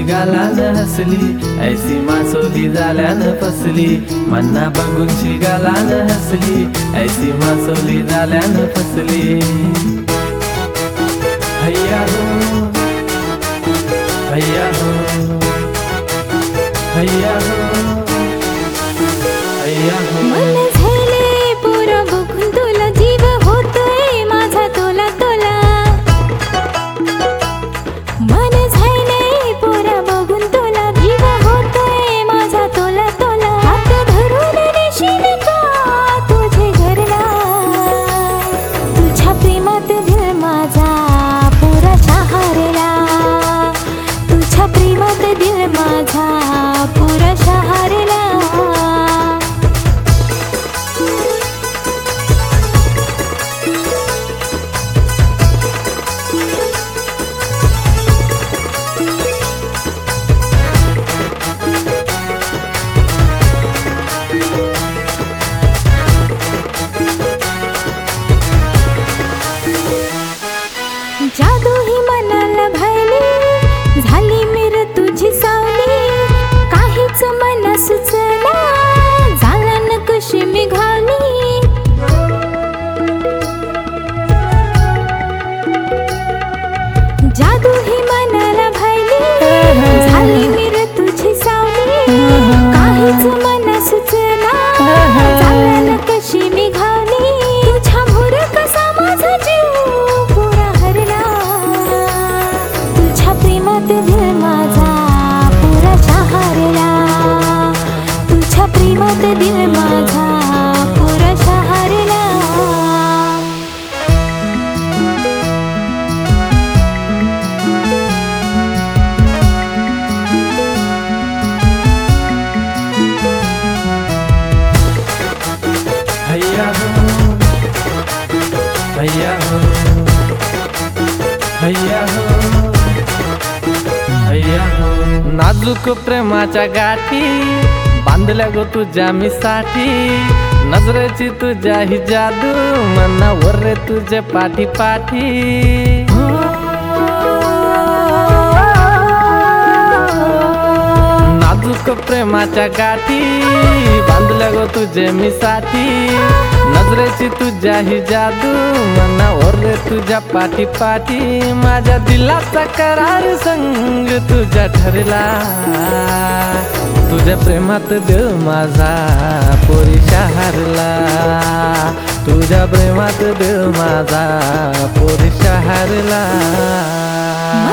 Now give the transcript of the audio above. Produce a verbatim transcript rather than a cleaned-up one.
गालान हसली, ऐसी मासोली झाल्यान फसली. मन्ना बघून गालान हसली, ऐसी मासोली झाल्यान फसली. हैया हो हैया हो हैया हो हैया हो. मन झाले पोरा बघून तुला, जीव होतोय माझा तोला तोला. मन झाले पोरा बघून तुला, जीव होतोय माझा तोला तोला. हात धरून नेशील का तुझे घरला, तुझ्या प्रेमात दिल माझा पुरा शहारला. तुझ्या प्रेमात दिल माझा पुरा शहारला. जादू ही मनाला भायली, झाली मिर तुझी सावली. काहीच मन सुचना, झाला नकशी मी घावली. जादू ही मनाला भायली, झाली मिर तुझी सावली. काहीच मन सुचना, झाला नकशी मी घावली. तुझ्या मोर कसा माझा जीव पुरा हरला. तुझ्या प्रेमात दिल माझा पुरा शहारला. तुझ्या प्रेमात दिल माझा पुरा शहारला. हैया हो हैया हो हैया हो हैया हो. नाजूक प्रेमाच्या गाठी बांधल्या गो तुझ्या मिसाठी. नजरेची तुझ्या ही जादू, मनावर रे तुझे पाठी पाठी. नाजूक प्रेमाच्या गाठी बांधल्या गो तुझे मिसाठी. नजरेची तुझ्या ही जादू, मनावर रे तुझ्या पाठी पाठी. माझ्या दिलाचा करार संग तुझ्या ठरला. तुझ्या प्रेमात देव माझा पोरी शहारला. तुझ्या प्रेमात देव माझा पोरी शहारला.